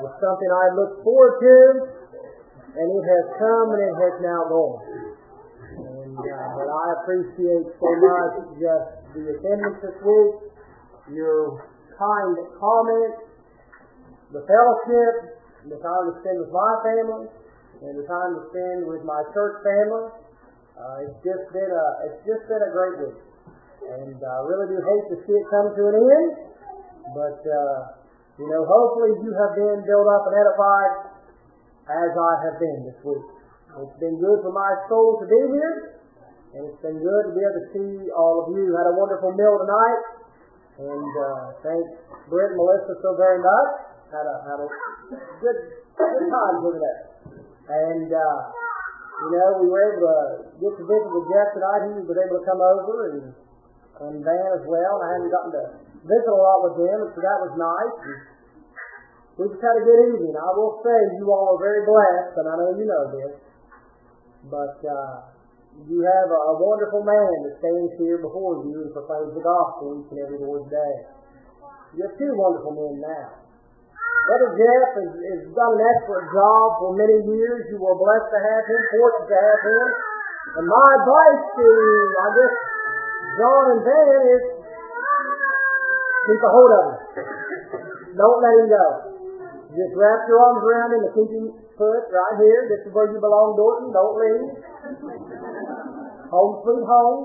It's something I looked forward to, and it has come and it has now gone. And but I appreciate so much just the attendance this week, your kind comments, the fellowship, the time to spend with my family, and the time to spend with my church family. It's just been a great week, and I really do hate to see it come to an end. But hopefully you have been built up and edified as I have been this week. It's been good for my soul to be here, and it's been good to be able to see all of you. Had a wonderful meal tonight, and thanks Britt and Melissa so very much. Had a good time over there. And, we were able to get to visit with Jeff tonight. He was able to come over, and Van as well. I hadn't gotten to visit a lot with him, so that was nice. And we just had a good evening. I will say you all are very blessed, and I know you know this, but you have a wonderful man that stands here before you and proclaims the gospel each and every Lord's day. You have two wonderful men now. Brother Jeff has done an excellent job for many years. You were blessed to have him, fortunate to have him. And my advice to, John and Van is keep a hold of him. Don't let him go. Just wrap your arms around him and keep him put right here. This is where you belong, Dorton. Don't leave. Home sweet home.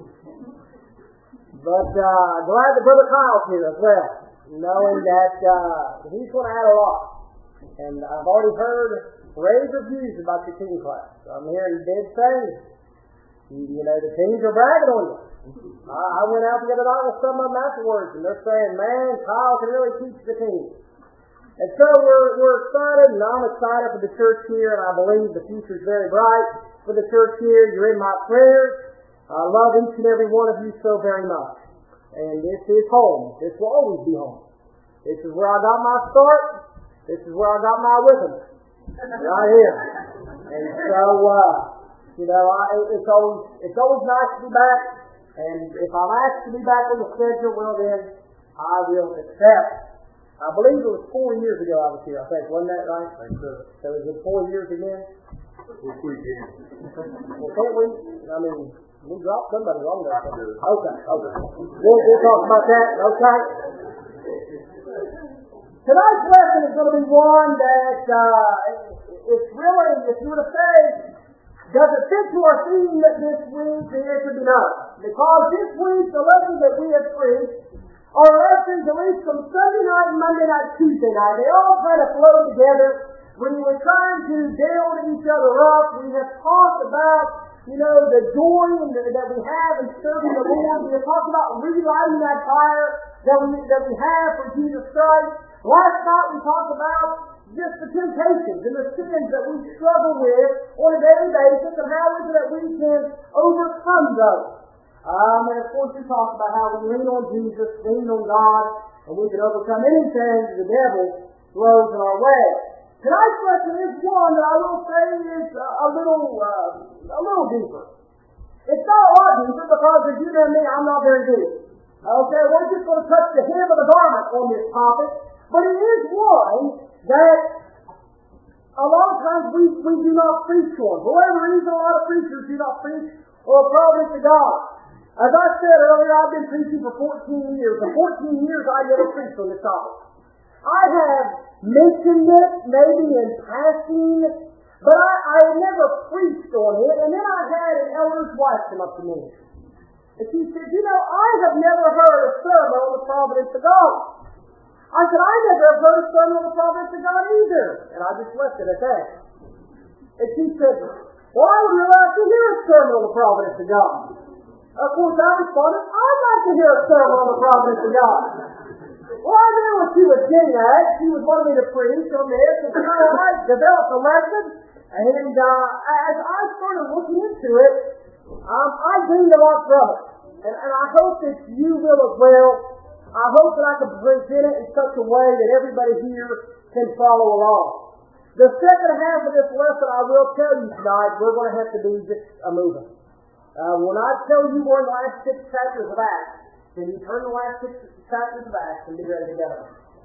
But glad that Brother Kyle's here as well, knowing that he's going to add a lot. And I've already heard rave reviews about your teen class. I'm hearing big things. The teens are bragging on you. I went out the other night with some of them afterwards, and they're saying, man, Kyle can really teach the team. And so we're excited, and I'm excited for the church here, and I believe the future is very bright for the church here. You're in my prayers. I love each and every one of you so very much. And this is home. This will always be home. This is where I got my start. This is where I got my rhythm. Right here. And so, it's always nice to be back. And if I'm asked to be back on the schedule, well then, I will accept. I believe it was 4 years ago I was here, I think. Wasn't that right? I think so. So is it 4 years again? If we can. Well, can't we? We dropped somebody wrong there. Okay. We'll talk about that. Okay. Tonight's lesson is going to be one that it's really, if you were to say, does it fit to our theme this week? The answer would be no. Because this week, the lessons that we have preached are lessons at least from Sunday night, Monday night, Tuesday night. They all kind of flow together. When we're trying to build each other up, we have talked about the joy that we have in serving the Lord. We have talked about relighting that fire that we have for Jesus Christ. Last night we talked about just the temptations and the sins that we struggle with on a daily basis, and how is it that we can overcome those. And of course we talked about how we lean on Jesus, lean on God, and we can overcome anything the devil throws in our way. Tonight's lesson is one that I will say is a little deeper. It's not a lot deeper because, as you know me, I'm not very deep. Okay, we're just going to touch the hem of the garment on this topic, but it is one that a lot of times we do not preach on. For whatever reason, a lot of preachers do not preach or providence of God. As I said earlier, I've been preaching for 14 years. For 14 years, I never preached on this topic. I have mentioned it, maybe in passing, but I never preached on it. And then I had an elder's wife come up to me. And she said, I have never heard a sermon on the providence of God. I said, I never have heard a sermon on the providence of God either. And I just left it at that. And she said, well, I would really like to hear a sermon on the providence of God. Of course, I responded, I'd like to hear a sermon on the providence of God. Well, I knew what she was getting at. She was wanting me to preach on this, and so I developed a lesson. And as I started looking into it, I gained a lot from it. And I hope that you will as well. I hope that I can present it in such a way that everybody here can follow along. The second half of this lesson, I will tell you tonight, we're going to have to do just a moving. When I tell you we're in the last 6 chapters of Acts, then you turn the last 6 chapters of Acts and be ready to go.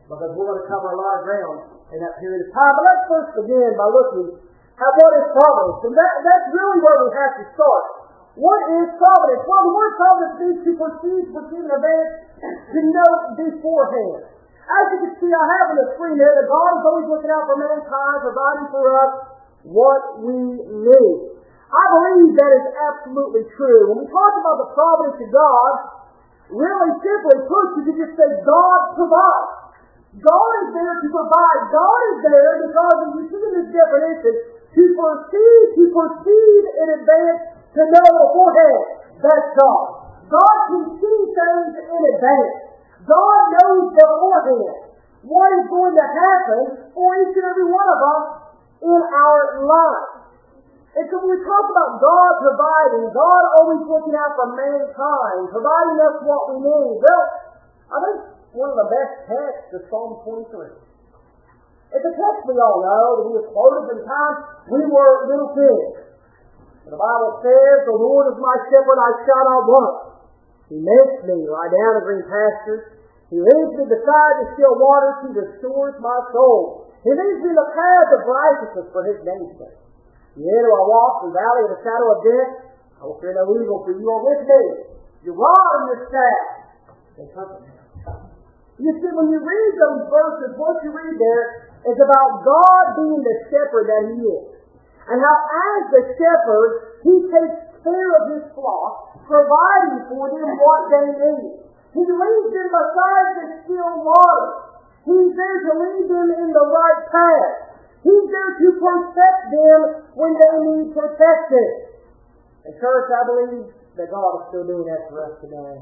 because we're going to cover a lot of ground in that period of time. But let's first begin by looking at what is providence. And that's really where we have to start. What is providence? Well, the word providence means to perceive an event, to know beforehand. As you can see, I have on the screen there that God is always looking out for mankind, providing for us what we need. I believe that is absolutely true. When we talk about the providence of God, really simply put, you can just say God provides. God is there to provide. God is there because, as you see in this definition, to perceive in advance, to know beforehand. That's God. God can see things in advance. God knows beforehand what is going to happen for each and every one of us in our lives. And so when we talk about God providing, God always looking out for mankind, providing us what we need. Well, I think one of the best texts is Psalm 23. It's a text we all know that we have quoted from the time we were little kids. The Bible says, "The Lord is my shepherd, I shall not want. He makes me lie down in green pastures. He leads me beside the still waters. He restores my soul. He leads me in the path of righteousness for His name's sake. Yea, though I walk through the valley of the shadow of death, I will fear no evil, for you are with me. Your rod and your staff, they comfort me." You see, when you read those verses, what you read there is about God being the shepherd that He is. And how as the shepherd, He takes care of His flock, providing for them what they need. He leads them beside the still waters. He's there to lead them in the right path. He's there to protect them when they need protection. And church, I believe that God is still doing that for us today.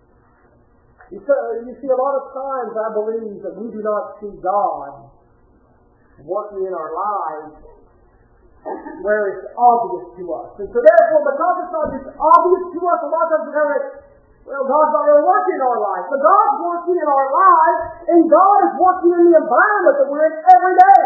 You see, a lot of times I believe that we do not see God working in our lives where it's obvious to us. And so therefore, because it's not just obvious to us, a lot of times we're going to, well, God's not really working in our lives. But God's working in our lives, and God is working in the environment that we're in every day.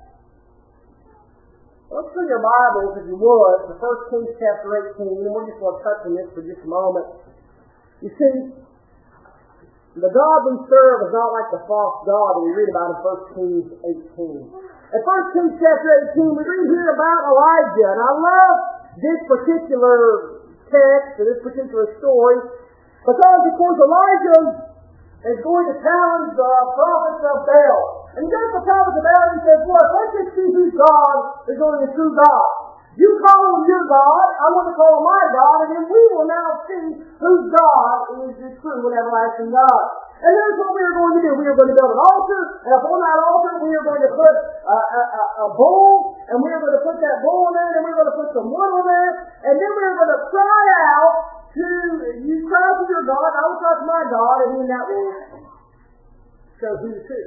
Let's turn your Bibles, if you would, to 1 Kings chapter 18, and we're just going to touch on this for just a moment. You see, the God we serve is not like the false God that we read about in 1 Kings 18. In 1 Kings chapter 18, we read here about Elijah, and I love this particular text, or this particular story, because, of course, Elijah is going to challenge the prophets of Baal. And he goes to the prophets of Baal and he says, "Look, let's just see whose God is going to be the true God. You call him your God, I'm going to call him my God, and then we will now see whose God is the true and everlasting God." And here's what we are going to do. We are going to build an altar, and upon that altar we are going to put a bull, and we are going to put that bull in there, and we're going to put some wood in there, and then we are going to cry out to, you cry to your God, I will cry to my God, and then that will show who's who.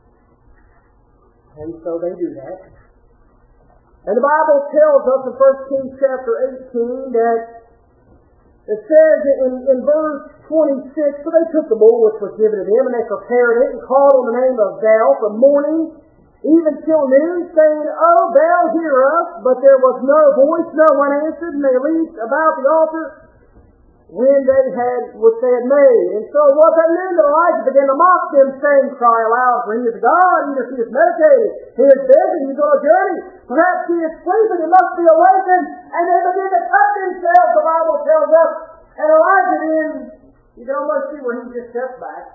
And so they do that. And the Bible tells us in 1 Kings chapter 18 that it says in verse 26, "So they took the bull which was given to them, and they prepared it, and called on the name of Baal from morning even till noon, saying, O Baal, hear us. But there was no voice, no one answered, and they leaped about the altar when they had what they had made. And so it was at noon that Elijah began to mock them, saying, Cry aloud, for he is God, either he is meditating, he is busy, he's on a journey. Perhaps he is sleeping, he must be awakened. And they begin to cut themselves, the Bible tells us. And Elijah then, you can almost see where he just steps back.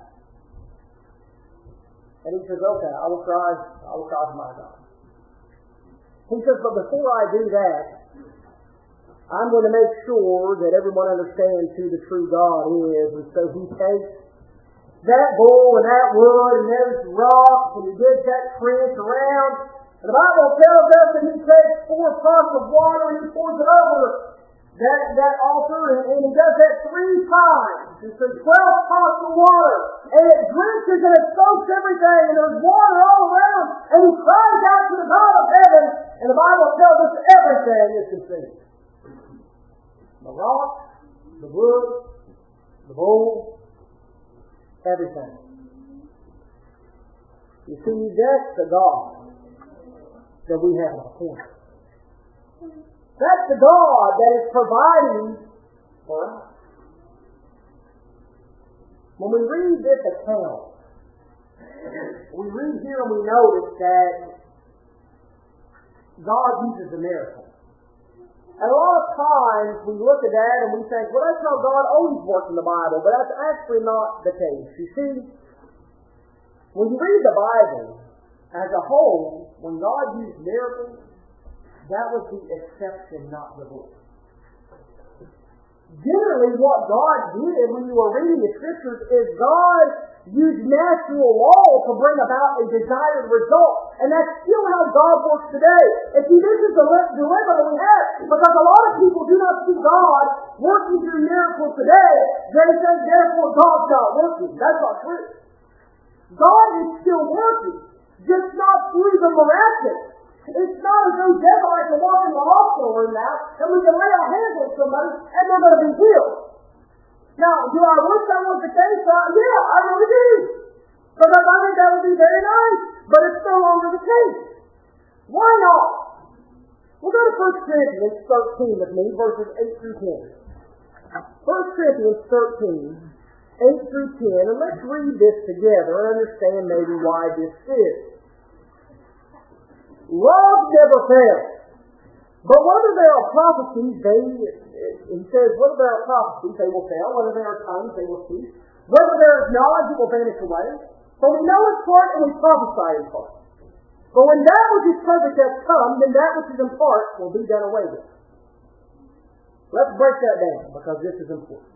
And he says, okay, I will cry to my God. He says, but before I do that, I'm going to make sure that everyone understands who the true God is. And so he takes that bull and that wood and those rocks and he digs that trench around. And the Bible tells us that he takes 4 pots of water and he pours it over that altar, and he does that 3 times. And so 12 pots of water, and it drenches and it soaks everything, and there's water all around, and he cries out to the God of heaven, and the Bible tells us everything is consumed. The rock, the wood, the bowl, everything. You see, that's the God that we have in our corner. That's the God that is providing for us. When we read this account we read here and we notice that God uses a miracle. And a lot of times we look at that and we think, well, that's how God always works in the Bible, but that's actually not the case. You see, when you read the Bible as a whole, when God used miracles, that was the exception, not the rule. Generally, what God did when you were reading the Scriptures is God used natural law to bring about a desired result. And that's still how God works today. And see, this is the dilemma that we have. Because a lot of people do not see God working through miracles today. They say, therefore, God's not working. That's not true. God is still working, just not through the miraculous. It's not as though Deborah can walk in the hospital room now and we can lay our hands on somebody and they're going to be healed. Now, do I wish that was the case? Yeah, I really do. Because I think that would be very nice. But it's no longer the case. Why not? We'll go to 1 Corinthians 13 with me, verses 8 through 10. 1 Corinthians 13, 8 through 10, and let's read this together and understand maybe why this is. Love never fails. But whether there are prophecies, he says, whether there are prophecies, they will fail. Whether there are tongues, they will cease. Whether there is knowledge, it will vanish away. For we know in part and we prophesy in part. But when that which is perfect has come, then that which is in part will be done away with. Let's break that down, because this is important.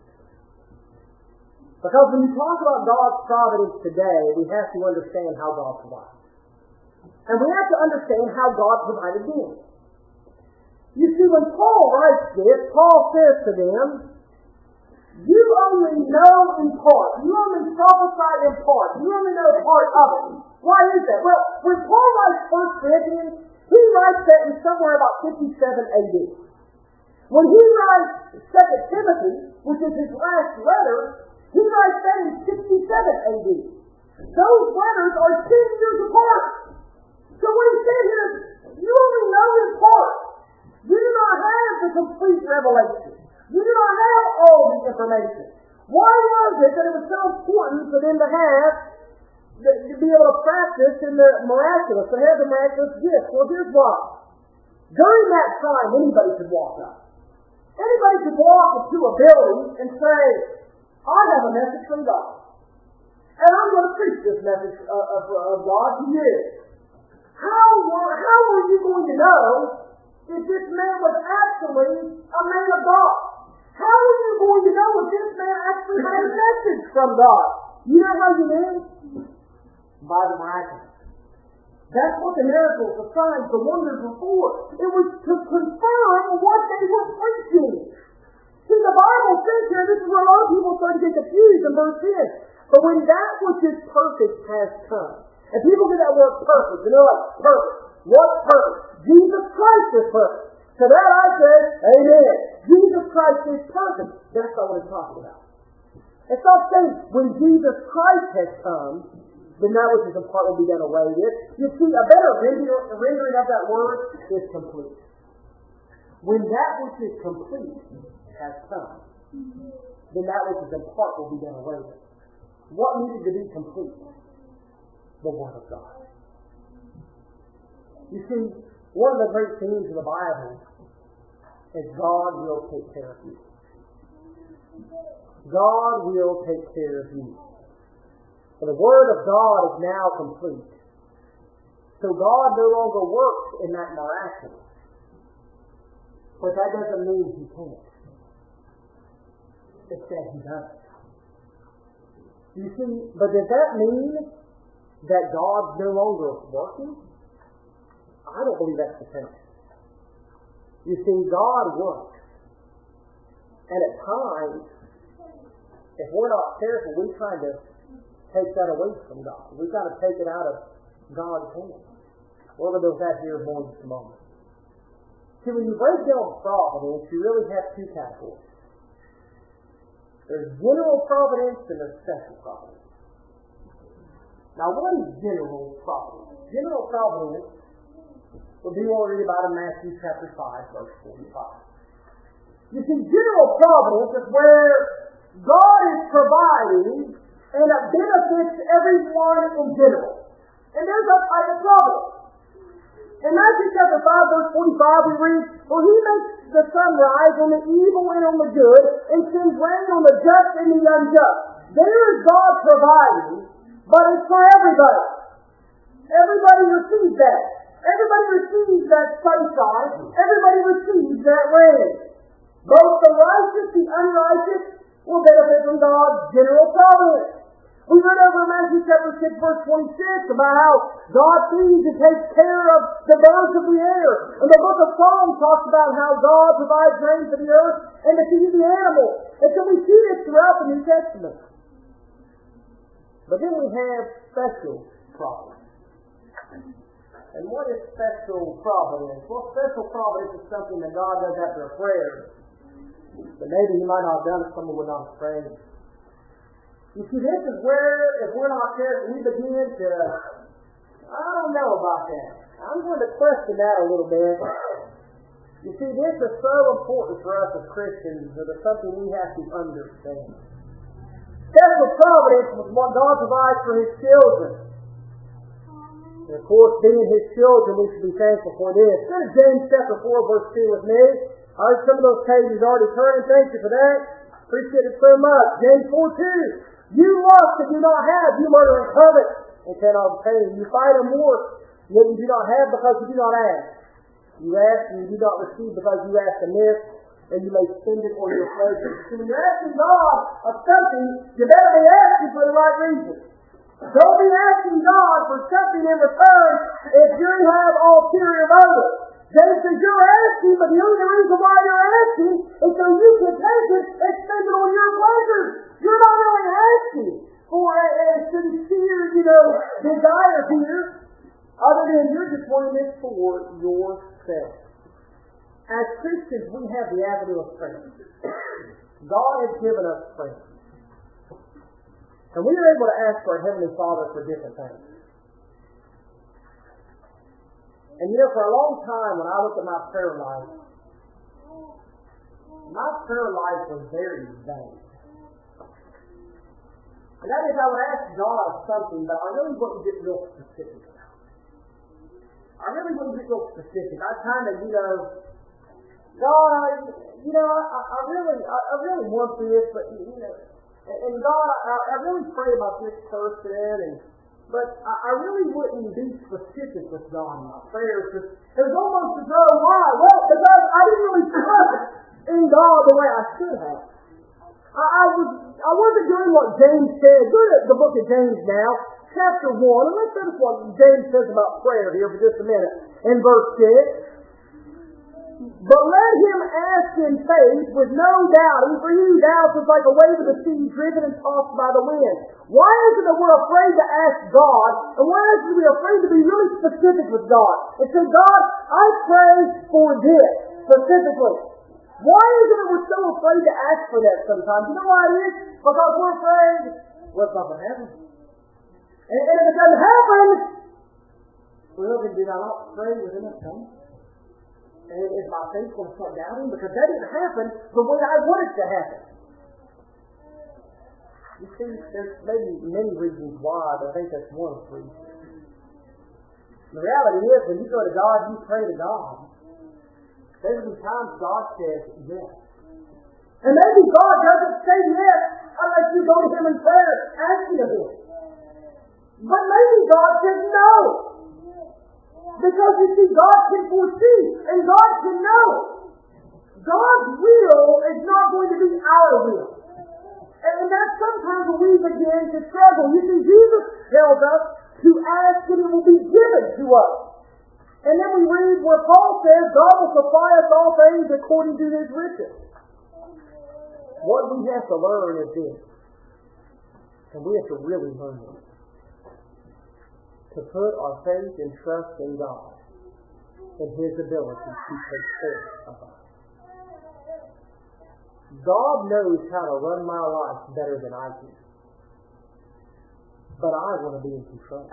Because when you talk about God's providence today, we have to understand how God provides. And we have to understand how God provided them. You see, when Paul writes this, Paul says to them, you only know in part. You only prophesy in part. You only know part of it. Why is that? Well, when Paul writes 1 Corinthians, he writes that in somewhere about 57 AD. When he writes 2 Timothy, which is his last letter, he writes that in 67 AD. Those letters are 10 years apart. So what he said here is, you only know in part. You do not have the complete revelation. You do not have all the information. Why was it that it was so important for them to be able to practice in the miraculous, to have the miraculous gifts? Well, here's why. During that time, anybody could walk up. Anybody could walk into a building and say, I have a message from God. And I'm going to preach this message of God to you. How were you going to know if this man was actually a man of God? How are you going to know if this man actually had a message from God? You know how you knew? By the miraculous. That's what the miracles, the signs, the wonders were for. It was to confirm what they were preaching. See, the Bible says here, this is where a lot of people start to get confused in verse 10. But when that which is perfect has come. And people get that word perfect, and they're like, perfect. What's perfect? Jesus Christ is perfect. To that I say, amen. Jesus Christ is perfect. That's not what it's talking about. It's not saying when Jesus Christ has come, then that which is in part will be done away with. You see, a better rendering of that word is complete. When that which is complete has come, then that which is in part will be done away with. What needed to be complete? The Word of God. You see, one of the great themes of the Bible is God will take care of you. God will take care of you. For the Word of God is now complete. So God no longer works in that miraculous. But that doesn't mean He can't. It's that He doesn't. You see, but does that mean that God's no longer working? I don't believe that's the case. You see, God works. And at times, if we're not careful, we try to take that away from God. We've got to take it out of God's hands. We're going to do that here more in just a moment. See, when you break down providence, you really have two categories. There's general providence and there's special providence. Now, what is general providence? General providence would be what we read about in Matthew chapter 5, verse 45. You see, general providence is where God is providing and it benefits everyone in general. And there's a type of problem. In Matthew chapter 5, verse 45, we read, "For he makes the sun rise on the evil and on the good, and sends rain on the just and the unjust." There is God providing, but it's for everybody. Everybody receives that. Everybody receives that sunshine. Everybody receives that rain. Both the righteous, the unrighteous, will benefit from God's general providence. We read over in Matthew chapter 6, verse 26 about how God feeds and takes care of the birds of the air. And the book of Psalms talks about how God provides rain for the earth and to feed the animals. And so we see this throughout the New Testament. But then we have special providence. And what is special providence? Well, special providence is something that God does after a prayer. But maybe He might not have done it, someone would not have prayed. You see, this is where, if we're not careful, we begin to, I don't know about that. I'm going to question that a little bit. You see, this is so important for us as Christians that it's something we have to understand. Special providence was what God provides for His children. And of course, being His children, we should be thankful for this. Go to James chapter 4, verse 2 with me. I heard some of those pages already turned. Thank you for that. Appreciate it so much. James 4:2. "You lust and do not have, you murder and covet, and cannot obtain. You fight and war, yet you do not have because you do not ask. You ask and you do not receive because you ask amiss, and you may spend it on your pleasure." So when you're asking God of something, you better be asking for the right reason. Don't be asking God for something in return if you have ulterior motives. James says you're asking, but the only reason why you're asking is so you can take it and spend it on your pleasure. You're not really asking for a sincere, desire here, other than you're just wanting this for yourself. As Christians, we have the avenue of prayer. God has given us prayer. And we are able to ask our Heavenly Father for different things. And for a long time, when I looked at my prayer life was very vague. And that is, I would ask God something, but I really wouldn't get real specific about it. I really wouldn't get real specific. I kind of, God, I really want this, but, and God, I really pray about this person, but I really wouldn't be specific with God in my prayers. It was almost as though, why? Well, because I didn't really trust in God the way I should have. I wasn't doing what James said. Go to the book of James now, chapter 1, and let's notice what James says about prayer here for just a minute. In verse 6, "But let him ask in faith with no doubting, for he who doubts is like a wave of the sea driven and tossed by the wind." Why is it that we're afraid to ask God, and why is it we're afraid to be really specific with God? And say, "God, I pray for this specifically." Why is it that we're so afraid to ask for that sometimes? You know why it is? Because we're afraid, well, it's not going to happen. And if it doesn't happen, well, then did I not pray with enough faith? And is my faith going to start doubting? Because that didn't happen the way I want it to happen. You see, there's maybe many reasons why, but I think that's one of the reasons. The reality is, when you go to God, you pray to God. There's been times God says yes. And maybe God doesn't say yes unless you go to Him in prayer asking of Him. But maybe God says no. Because you see, God can foresee and God can know. God's will is not going to be our will. And that's sometimes when we begin to struggle. You see, Jesus tells us to ask and it will be given to us. And then we read where Paul says God will supply us all things according to His riches. What we have to learn is this. And we have to really learn this. To put our faith and trust in God and His ability to take care of us. God knows how to run my life better than I do. But I want to be in control.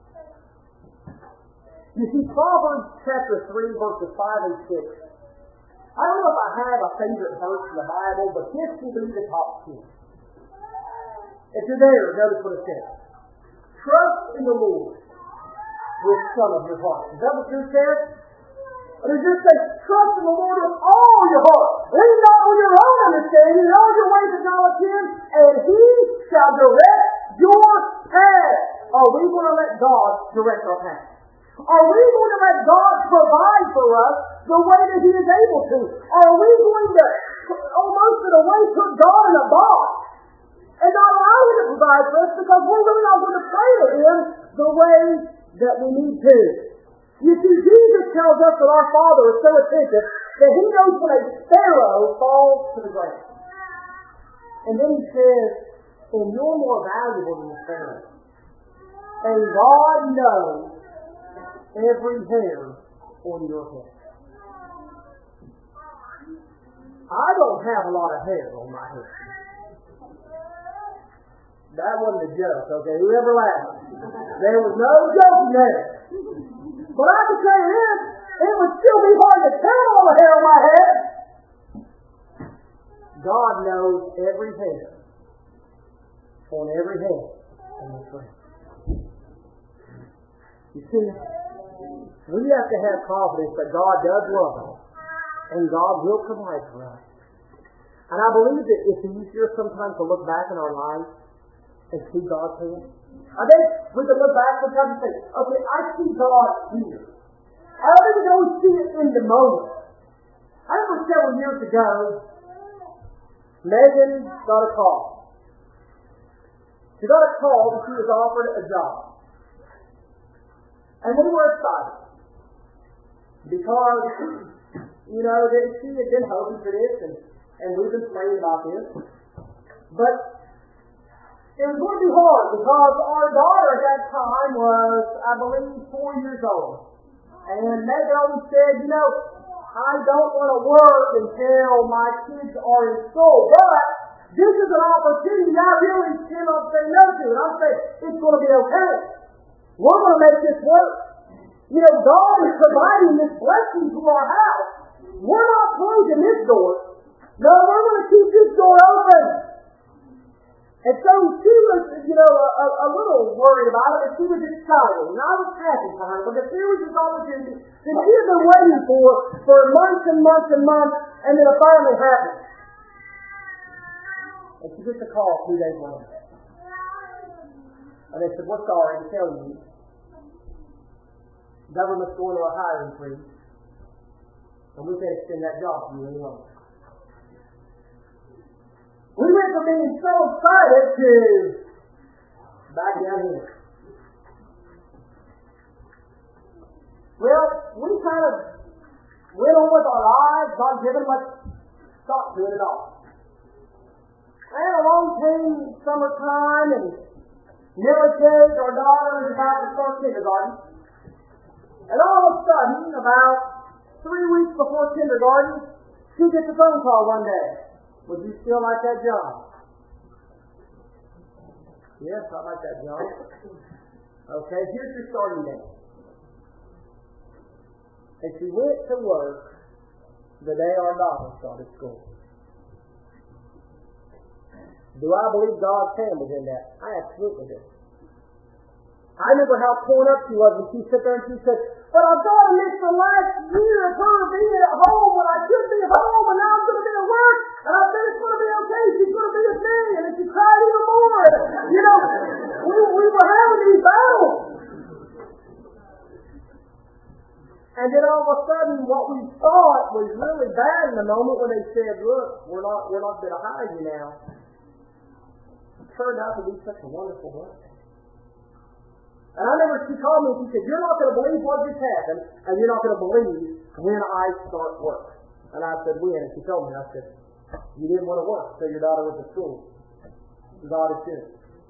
You see, Proverbs chapter 3, verses 5 and 6. I don't know if I have a favorite verse in the Bible, but this will be the top 10. If you're there, notice what it says. Trust in the Lord with some of your heart. Is that what yours says? Or does yours say, trust in the Lord with all your heart? Lean not on your own understanding, in all your ways acknowledge Him, and He shall direct your path. Are we going to let God direct our path? Are we going to let God provide for us the way that He is able to? Are we going to almost in a way put God in a box and not allow Him to provide for us because we're really not going to pray to Him the way that we need to? You see, Jesus tells us that our Father is so attentive that He knows when a sparrow falls to the ground. And then He says, and you're more valuable than the sparrow. And God knows every hair on your head. I don't have a lot of hair on my head. That wasn't a joke, okay? Whoever laughed. There was no joke there. But I can tell you this, it would still be hard to count all the hair on my head. God knows every hair on every head in this room. You see, we have to have confidence that God does love us and God will provide for us. And I believe that it's easier sometimes to look back in our lives and see God's hand. I think we can look back sometimes and say, okay, I see God here. I don't think we can always see it in the moment. I remember several years ago, Megan got a call. She got a call that she was offered a job. And we were excited. Because, that she had been hoping for this, and we've been praying about this. But it was going to be hard because our daughter at that time was, I believe, 4 years old. And Megan always said, I don't want to work until my kids are in school. But this is an opportunity I really cannot say no to. And I said, it's going to be okay. We're going to make this work. God is providing this blessing to our house. We're not closing this door. No, we're going to keep this door open. And so she was, a little worried about it, and she was excited. And I was happy for her, because here was this opportunity that she had been waiting for months and months and months, and then it finally happened. And she gets a call 2 days later. And they said, we're sorry to tell you, government's going to a hiring freeze, and we can't extend that job to you any longer. We went from being so excited to back down here. Well, we kind of went on with our lives, not giving much thought to it at all. And along came summertime, and Millie Cage, our daughter, was about to start kindergarten. And all of a sudden, about 3 weeks before kindergarten, she gets a phone call one day. Would you still like that job? Yes, I like that job. Okay, here's your starting date. And she went to work the day our daughter started school. Do I believe God's hand was in that? I absolutely do. I remember how torn up she was when she sat there and she said, but I've got to miss the last year of her being at home when I should be home, and now I'm going to be at work, and I said it's going to be okay, she's going to be with me, and then she cried even more. We were having these battles. And then all of a sudden, what we thought was really bad in the moment when they said, look, we're not going to hire you now, it turned out to be such a wonderful blessing. And I remember she called me and she said, you're not going to believe what just happened, and you're not going to believe when I start work. And I said, when? And she told me, I said, you didn't want to work until your daughter was at school. God is good.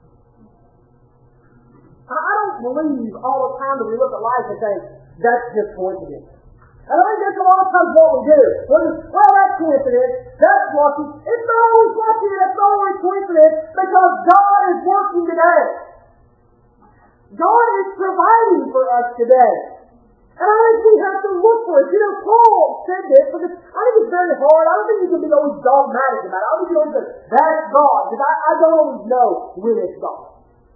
I don't believe all the time that we look at life and think, that's just coincidence. And I think that's a lot of times what we do. Well, that's coincidence. That's lucky. It's not always lucky and it's not always coincidence because God is working today. God is providing for us today. And I think we have to look for it. Paul said this because I think it's very hard. I don't think you can be always dogmatic about it. I don't think you always say, that's God, because I don't always know when it's God.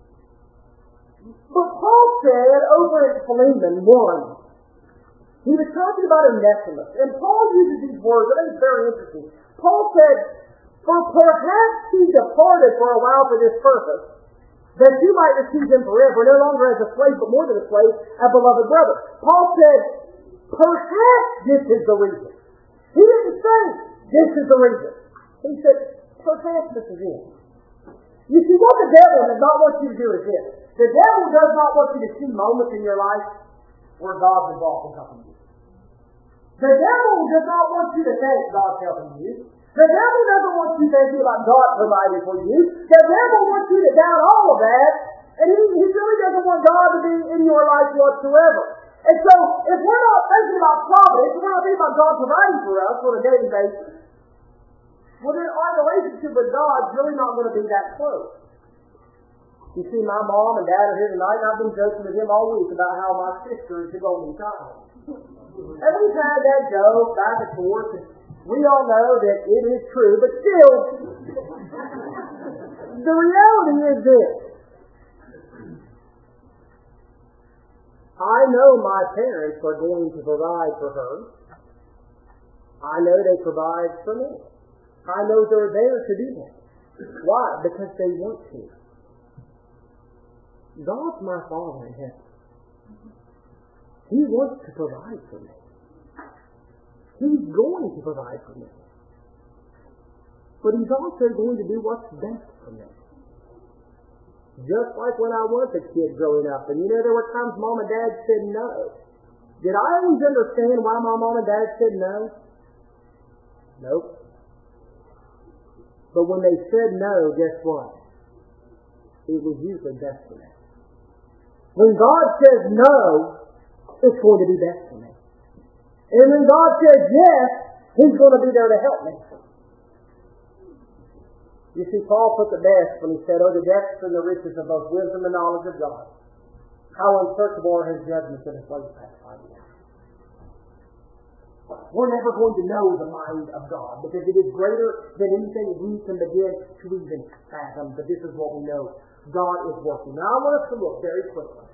But Paul said over in Philemon 1, he was talking about Onesimus, and Paul uses these words. I think it's very interesting. Paul said, for perhaps he departed for a while for this purpose, that you might receive him forever, no longer as a slave, but more than a slave, a beloved brother. Paul said, perhaps this is the reason. He didn't say, this is the reason. He said, perhaps this is it. You see, what the devil does not want you to do is this. The devil does not want you to see moments in your life where God's involved in helping you. The devil does not want you to think God's helping you. The devil doesn't want you thinking about God providing for you. The devil wants you to doubt all of that, and he really doesn't want God to be in your life whatsoever. And so, if we're not thinking about providence, if we're not thinking about God providing for us on a daily basis, well then our relationship with God's really not going to be that close. You see, my mom and dad are here tonight, and I've been joking with him all week about how my sister is the golden child. And we've had that joke back and forth, and we all know that it is true, but still, the reality is this. I know my parents are going to provide for her. I know they provide for me. I know they're there to do that. Why? Because they want to. God's my Father in heaven. He wants to provide for me. He's going to provide for me. But He's also going to do what's best for me. Just like when I was a kid growing up. And there were times Mom and Dad said no. Did I always understand why my Mom and Dad said no? Nope. But when they said no, guess what? It was usually best for me. When God says no, it's going to be best for me. And when God says yes, He's going to be there to help me. You see, Paul put the best when he said, oh, the depths and the riches of both wisdom and knowledge of God. How unsearchable are His judgments and His ways past finding. We're never going to know the mind of God because it is greater than anything we can begin to even fathom. But this is what we know. God is working. Now I want us to look very quickly.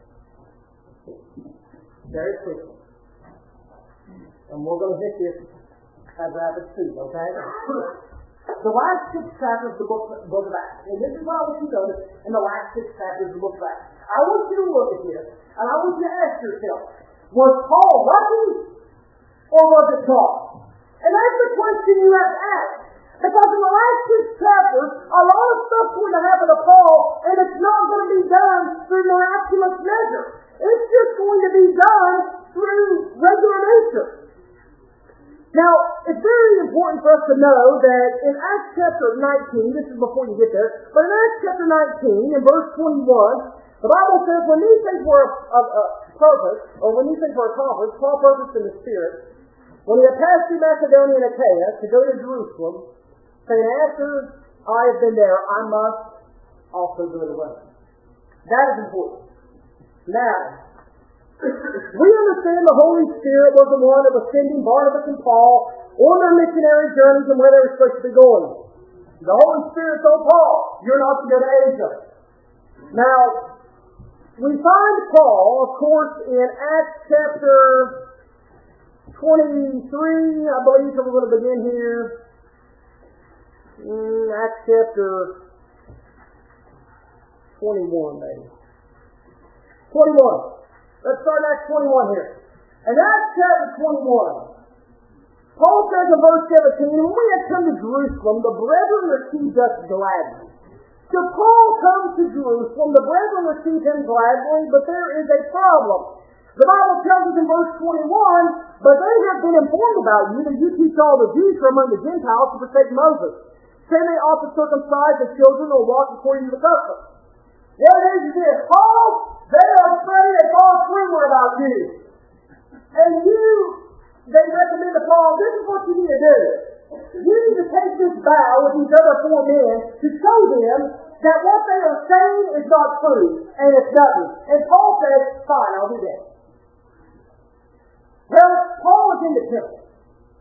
Very quickly. And we're going to hit this at rapid speed, okay? The last 6 chapters of the book of Acts. And this is what I want you to notice in the last 6 chapters of the book of Acts. I want you to look at this, and I want you to ask yourself, was Paul lucky, or was it God? And that's the question you have to ask. Because in the last 6 chapters, a lot of stuff's going to happen to Paul, and it's not going to be done through miraculous measure. It's just going to be done through regular nature. Now, it's very important for us to know that in Acts chapter 19, this is before you get there, but in Acts chapter 19, in verse 21, the Bible says, when these things were purposed, or when these things were accomplished, Paul purposed in the Spirit, when he had passed through Macedonia and Achaia to go to Jerusalem, saying, after I have been there, I must also go to Rome. That is important. Now, we understand the Holy Spirit was the one that was sending Barnabas and Paul on their missionary journeys and where they were supposed to be going. The Holy Spirit told Paul, you're not to go to Asia. Now, we find Paul, of course, in Acts chapter 23, I believe, so we're going to begin here. Acts chapter 21, maybe. 21. Let's start in Acts 21 here. In Acts chapter 21, Paul says in verse 17, when we had come to Jerusalem, the brethren received us gladly. So Paul comes to Jerusalem, the brethren received him gladly, but there is a problem. The Bible tells us in verse 21, but they have been informed about you that you teach all the Jews from among the Gentiles to forsake Moses, saying they ought to circumcise the children or walk according to the custom. What it is this, Paul, they are spreading a false rumor about you. And they recommend to Paul, this is what you need to do. You need to take this vow with these other 4 men to show them that what they are saying is not true, and it's nothing. And Paul says, fine, I'll do that. Well, Paul is in the temple.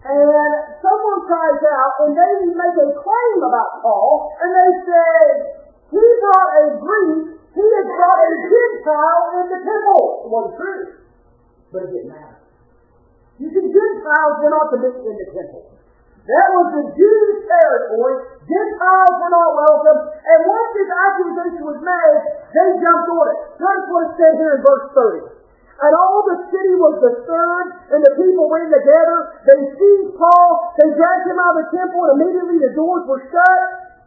and someone cries out, and they make a claim about Paul, and they say, he brought a Greek, he has brought a Gentile in the temple. It wasn't true, but it didn't matter. You see, Gentiles were not to be in the temple. That was the Jews' territory. Gentiles were not welcome. And once this accusation was made, they jumped on it. Notice what it said here in verse 30. And all the city was disturbed, and the people ran together. They seized Paul, they dragged him out of the temple, and immediately the doors were shut.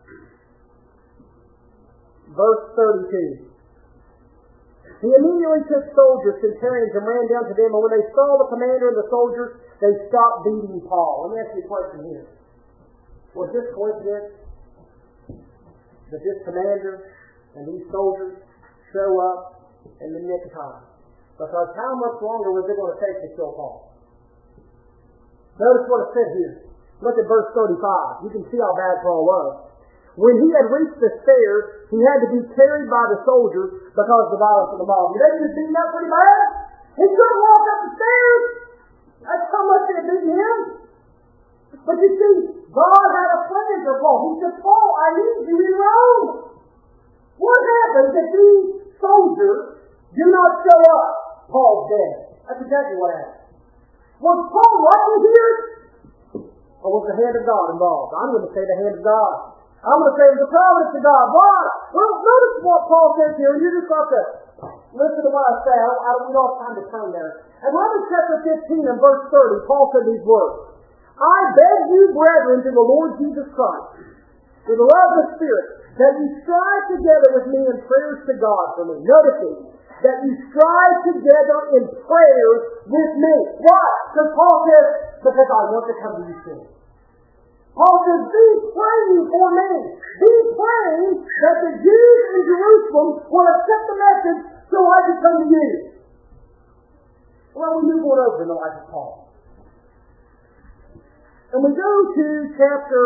Verse 32. He immediately took soldiers, centurions, and ran down to them, and when they saw the commander and the soldiers, they stopped beating Paul. Let me ask you a question here. Was this coincidence that this commander and these soldiers show up in the nick of time? Because how much longer was it going to take to kill Paul? Notice what it said here. Look at verse 35. You can see how bad Paul was. When he had reached the stairs, he had to be carried by the soldiers because of the violence of the mob. They just beaten up pretty bad. He couldn't walk up the stairs. That's how much they had beaten him. But you see, God had a plan for Paul. He said, Paul, I need you in Rome. What happens if these soldiers do not show up? Paul's dead. That's exactly what happened. Was Paul lucky here? Or was the hand of God involved? I'm going to say the hand of God. I'm going to say it was the providence of God. Why? Well, notice what Paul says here, and you just got to listen to what I say. We don't have time to turn there. In Romans chapter 15 and verse 30, Paul said these words, I beg you, brethren, to the Lord Jesus Christ, through the love of the Spirit, that you strive together with me in prayers to God for me. Notice it. That you strive together in prayers with me. Why? Because Paul says, because I want to come to you soon. Paul says, be praying for me. Be praying that the Jews in Jerusalem will accept the message so I can come to you. Well, we move on over in the life of Paul. And we go to chapter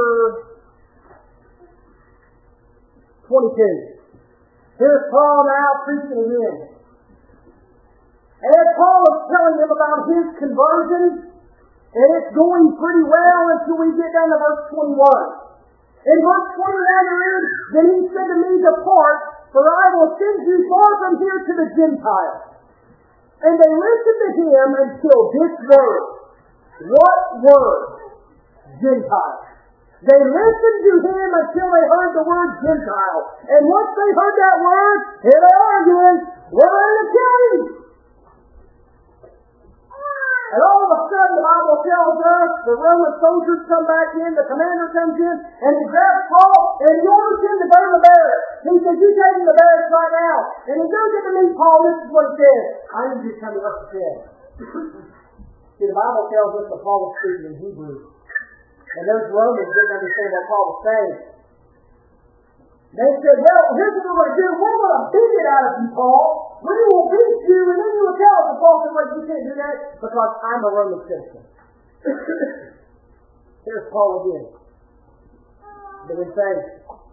22. Here's Paul now preaching again. And Paul is telling them about his conversion, and it's going pretty well until we get down to verse 21. In verse 21 we read, then he said to me, depart, for I will send you far from here to the Gentiles. And they listened to him until this word. What word? Gentiles. They listened to him until they heard the word Gentile. And once they heard that word, here they are again. We're ready to kill him. And all of a sudden, the Bible tells us the Roman soldiers come back in, the commander comes in, and he grabs Paul, and he orders him to go to the barracks. He says, you take him to the barracks right now. And he goes in to meet Paul, this is what he says. I need you to come to us instead. See, the Bible tells us that Paul was speaking in Hebrew. And those Romans didn't understand what Paul was saying. They said, well, here's what we're going to do. We're going to beat it out of you, Paul. We will beat you, and then you will tell us. And Paul said, wait, you can't do that because I'm a Roman citizen. Here's Paul again. Doing things.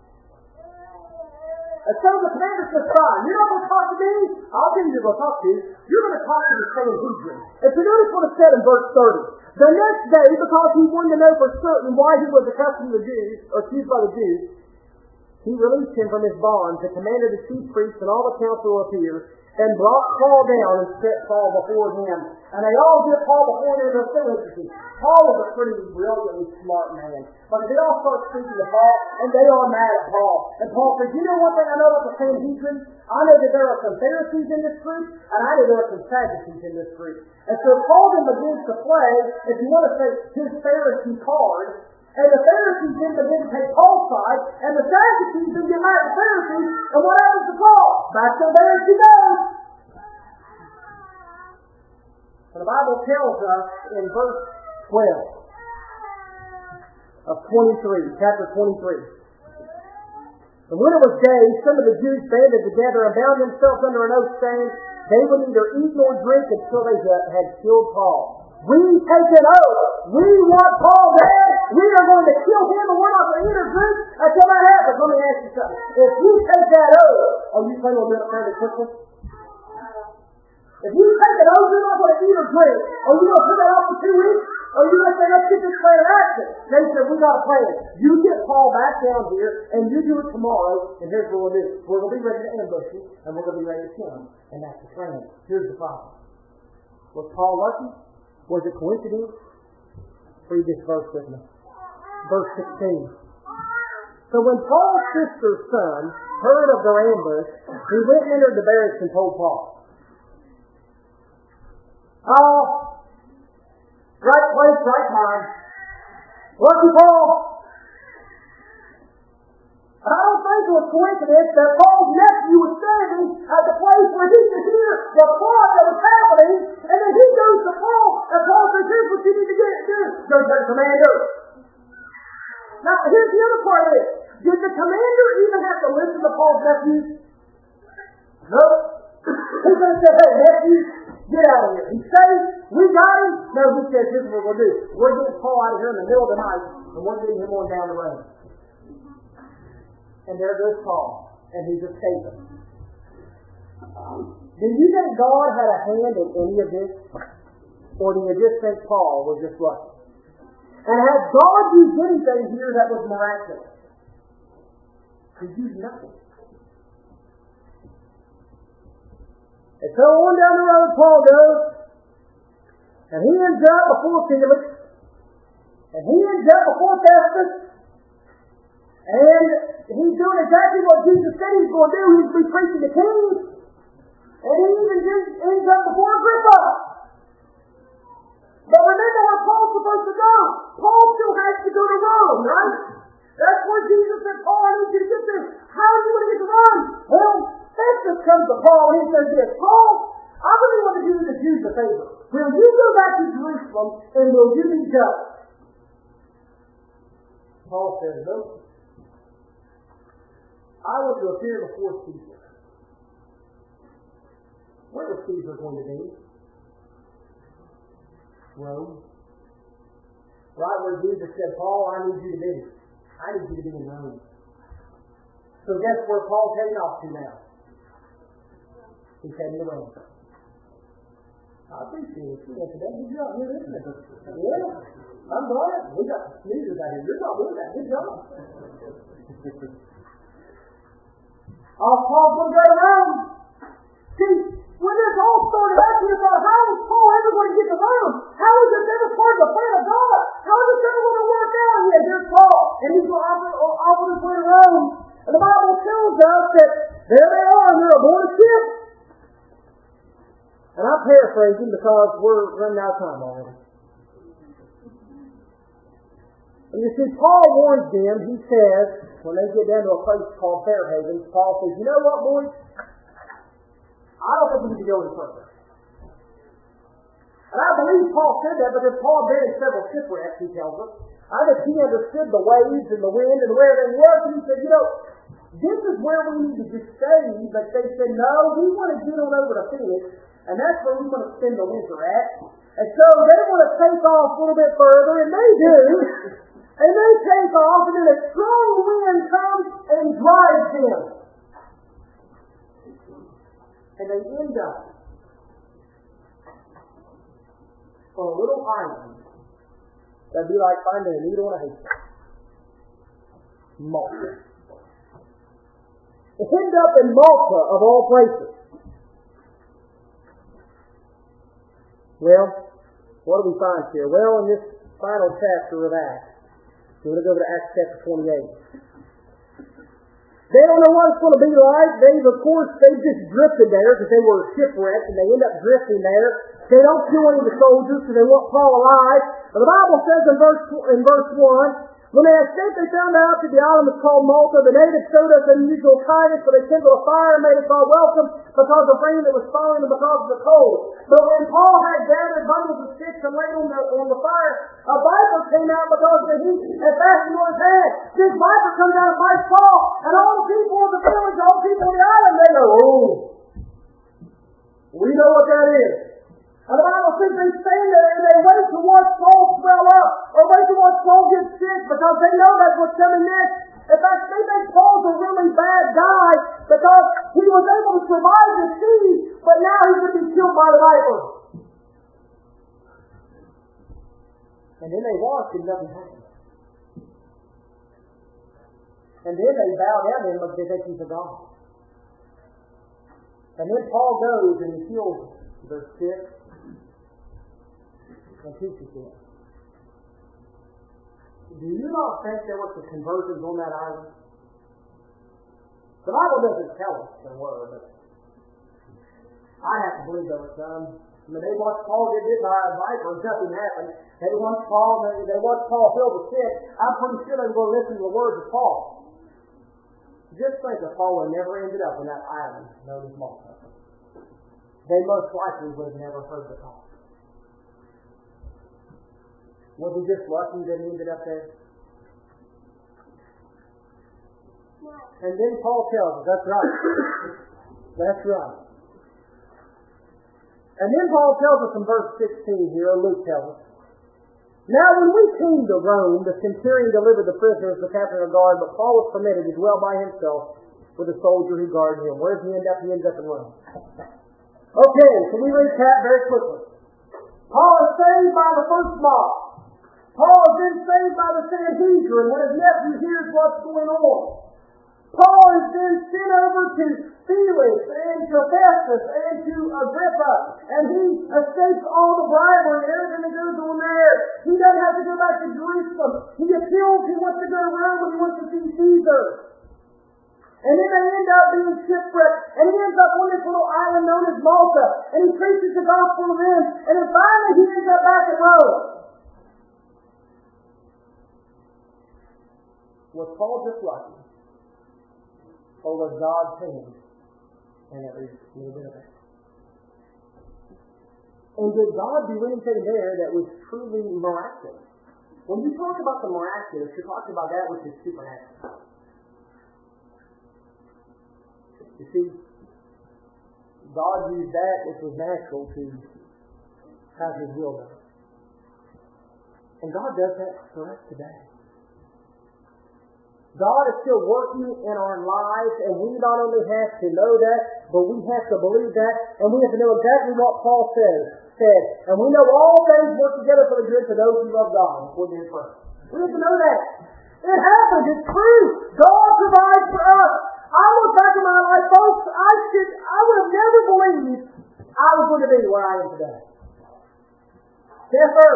And so the commander says, fine, you're not going to talk to me. I'll tell you who you're going to talk to. You're going to talk to the Sanhedrin. And so notice what it said in verse 30. The next day, because he wanted to know for certain why he was accused by the Jews, he released him from his bonds. The commander, the chief priests, and all the council appeared, and brought Paul down and set Paul before him. And they all get Paul before them in their Paul was a pretty brilliantly smart man. But they all start speaking to Paul, and they are mad at Paul. And Paul says, you know one thing I know about the Sanhedrin? I know that there are some Pharisees in this group, and I know there are some Sadducees in this group. And so Paul then begins to play, if you want to say, his Pharisee card. And the Pharisees then begin to take Paul's side, and the Sadducees then get mad at the Pharisees, and what happens to Paul? Back to the Pharisee goes. And the Bible tells us in verse 12 of 23, chapter 23. And when it was day, some of the Jews banded together and bound themselves under an oath, saying they would neither eat nor drink until they had killed Paul. We take an oath. We want Paul dead. We are going to kill him, and we're not going to eat or drink until that happens. Let me ask you something. If you take that oath, are you planning on doing it fairly quickly? If you take an oath, you're not going to eat or drink. Are you going to put that off for 2 weeks? Or you going to say, let's get this plan in action? They said, we got a plan. You get Paul back down here, and you do it tomorrow, and here's what we'll do. We're going to be ready to ambush you, and we're going to be ready to kill him. And that's the plan. Here's the problem. Was Paul lucky? Was it coincidence? Read this verse with me. Verse 16. So when Paul's sister's son heard of their ambush, he went and entered the barracks and told Paul. Right place, right time. Lucky Paul. I don't think it was coincidence that Paul's nephew was standing at the place where he could hear the plot that was happening, and then he goes to Paul, and Paul says, here's what you need to do. Go to the commander. Now, here's the other part of it. Did the commander even have to listen to Paul's nephew? No. He's going to say, hey, nephew, get out of here. He's safe. We got him. No, he says, here's what we're going to do. We're getting Paul out of here in the middle of the night, and we're getting him on down the road. And there goes Paul, and he's escaping. Do you think God had a hand in any of this? Or do you just think Paul was just lucky? And has God used anything here that was miraculous? He used nothing. And so on down the road Paul goes, and he ends up before Felix, and he ends up before Festus, and he's doing exactly what Jesus said he was going to do. He's be preaching to kings, and he even ends up before Agrippa. But remember where Paul's supposed to go. Paul still has to go to Rome, right? That's where Jesus said, Paul, I need you to get there. How are you going to get to Rome? Well, Festus comes to Paul and he says this, Paul, I really want to do the Jews a favor. Will you go back to Jerusalem and will you be just? Paul says, no. I want to appear before Caesar. Where was Caesar going to be? Rome. Right where Jesus said, Paul, I need you to be. I need you to be in Rome. So guess where Paul's heading off to now? He's heading to Rome. I appreciate it. Today he's not here, isn't it? Yeah. I'm glad. We got sneezers out here. You're not doing that. Good job. Paul's going to go to Rome. See, when this all started out, we thought, how is Paul ever going to get to Rome? How is this ever part of the plan of God? How is this ever going to work out? Yeah, here's Paul, and he's going to offer his way to Rome. And the Bible tells us that there they are, and they're aboard a ship. And I'm paraphrasing because we're running out of time already. And you see, Paul warns them, he says, when they get down to a place called Fairhaven, Paul says, you know what, boys? I don't think we need to go any further. And I believe Paul said that because Paul had been in several shipwrecks, he tells us. I think he understood the waves and the wind and where they were, and he said, you know, this is where we need to just stay. But they said, no, we want to get on over to Phoenix, and that's where we want to spend the winter at. And so they want to take off a little bit further, and they do. And they take off, and then a strong wind comes and drives them. And they end up on a little island that'd be like finding a needle in a haystack. Malta. It ends up in Malta, of all places. Well, what do we find here? Well, in this final chapter of Acts, we're going to go over to Acts chapter 28. They don't know what it's going to be like. They just drifted there because they were shipwrecked, and they end up drifting there. They don't kill any of the soldiers because they want Paul alive. But the Bible says in verse 1, when they escaped, they found out that the island was called Malta. The natives showed us unusual kindness, for they kindled a fire and made us all welcome because of rain that was falling and because of the cold. But when Paul had gathered bundles of sticks and laid on the fire, a viper came out because of the heat and fastened on his head. This viper comes out and bites Paul, and all the people of the village, all the people of the island, they go, oh, we know what that is. And the Bible says they stand there and they wait to watch Paul swell up, or wait to watch Paul get sick, because they know that's what's coming next. In fact, they think Paul's a really bad guy because he was able to survive the sea, but now he could be killed by the viper. And then they watch and nothing happens. And then they bow down to him because they think he's a god. And then Paul goes and he heals their sick and teaches them. Do you not think there were some conversions on that island? The Bible doesn't tell us there were, but I have to believe there were some. I mean, they watched Paul get bit by a viper and nothing happened. They watched Paul heal the sick. I'm pretty sure they were going to listen to the words of Paul. Just think if Paul would have never ended up on that island known as Malta. They most likely would have never heard the talk. Was he just lucky that he ended up there? And then Paul tells us, that's right. That's right. And then Paul tells us in verse 16 here, or Luke tells us, now when we came to Rome, the centurion delivered the prisoners to the captain of the guard, but Paul was permitted to dwell by himself with a soldier who guarded him. Where does he end up? He ends up in Rome. Okay, so we recap very quickly. Paul is saved by the first mob. Paul is then saved by the Sanhedrin when his nephew hears what's going on. Paul is then sent over to Felix and to Festus and to Agrippa, and he escapes all the bribery and everything that goes on there. He doesn't have to go back to Jerusalem. He appeals, he wants to go to Rome, but he wants to see Caesar. And then they end up being shipwrecked, and he ends up on this little island known as Malta, and he preaches the gospel to them, and then finally he ends up back in Rome. Was Paul just lucky? Or was God's hand in every little bit of it? And did God do anything there that was truly miraculous? When you talk about the miraculous, you're talking about that which is supernatural. You see, God used that which was natural to have His will done. And God does that for us today. God is still working in our lives, and we not only have to know that, but we have to believe that, and we have to know exactly what Paul said. And we know all things work together for the good to those who love God, according to His word. We have to know that. It happens. It's true. God provides for us. I look back at my life, folks, I would have never believed I was going to be where I am today. Yes, sir.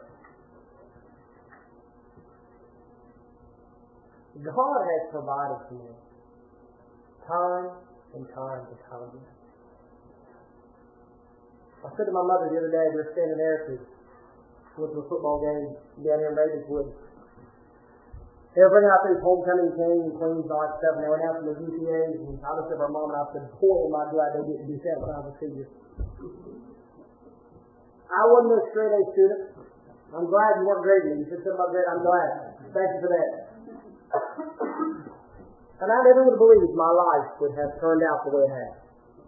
God has provided for me time and time and time again. I said to my mother the other day, we were standing there went to a football game down here in Ravenswood. They were bringing out these homecoming kings and queens and all that stuff, and they went out from the VPAs, and I looked at my mom and I said, boy, am I glad they didn't do that when I was a senior. I wasn't a straight A student. I'm glad you weren't grading me. You said something about grade. I'm glad. Thank you for that. And I never would have believed my life would have turned out the way it has.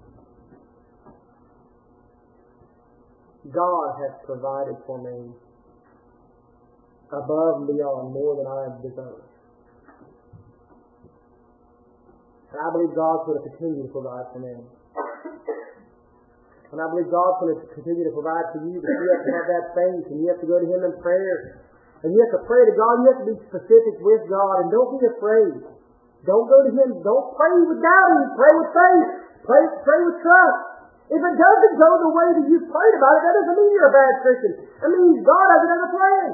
God has provided for me above and beyond more than I have deserved. And I believe God's going to continue to provide for me. And I believe God's going to continue to provide for you, but you have to have that faith, and you have to go to Him in prayer. And you have to pray to God. You have to be specific with God, and don't be afraid. Don't go to Him. Don't pray with doubting. Pray with faith. Pray with trust. If it doesn't go the way that you've prayed about it, that doesn't mean you're a bad Christian. It means God has another plan.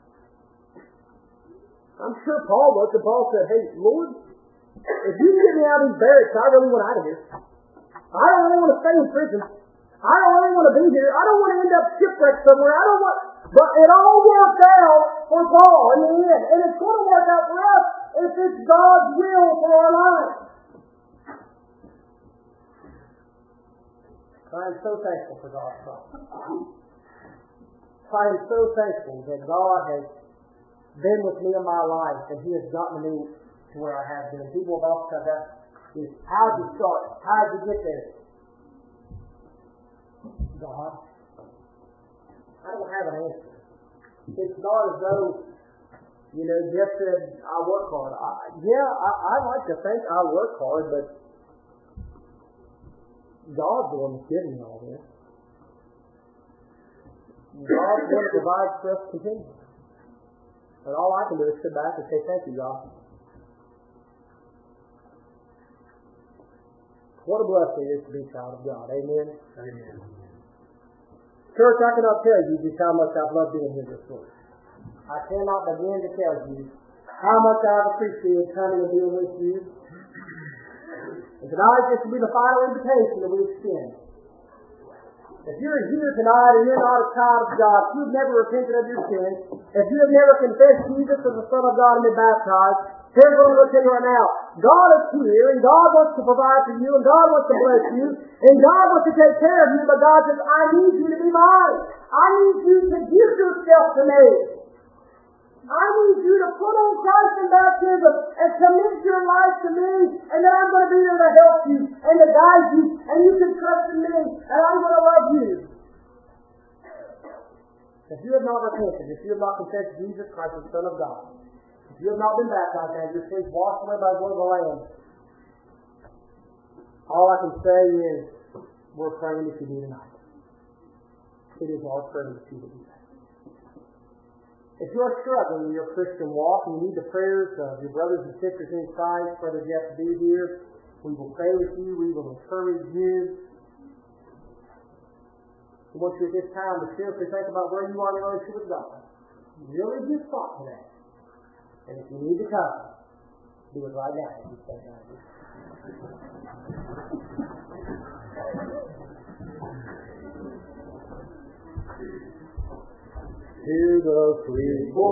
I'm sure Paul was, and Paul said, hey, Lord, if you can get me out of these barracks, I really want out of here. I don't really want to stay in prison. I don't really want to be here. I don't want to end up shipwrecked somewhere. But it all worked out for Paul in the end. And it's going to work out for us if it's God's will for our lives. I am so thankful for God's promise. I am so thankful that God has been with me in my life, and He has gotten me to where I have been. People have often said that is, how did you start? How did you get there? God. I don't have an answer. It's not as though, Jeff said, I work hard. I like to think I work hard, but God's the one that's giving me all this. God's going to provide for us continually. And all I can do is sit back and say, thank you, God. What a blessing it is to be a child of God. Amen? Amen. Church, I cannot tell you just how much I've loved being here this week. I cannot begin to tell you how much I've appreciated coming and being with you. And tonight, this will be the final invitation that we extend. If you're here tonight and you're not a child of God, if you've never repented of your sins, if you have never confessed Jesus as the Son of God and been baptized, here's what I'm going to tell you right now. God is here, and God wants to provide for you, and God wants to bless you, and God wants to take care of you, but God says, I need you to be mine. I need you to give yourself to me. I need you to put on Christ in baptism and commit your life to me, and then I'm going to be there to help you and to guide you, and you can trust in me, and I'm going to love you. If you have not repented, if you have not confessed Jesus Christ as the Son of God, if you have not been baptized and your sins washed away by the blood of the Lamb, all I can say is, we're praying that you do tonight. It is our prayer that you do that. If you're struggling in your Christian walk and you need the prayers of your brothers and sisters in Christ, Brother Jeff, to be here, we will pray with you. We will encourage you. We want you at this time to seriously think about where you are in your relationship with God. Really do spot today. And if you need to come, do it right now. You say that. To the free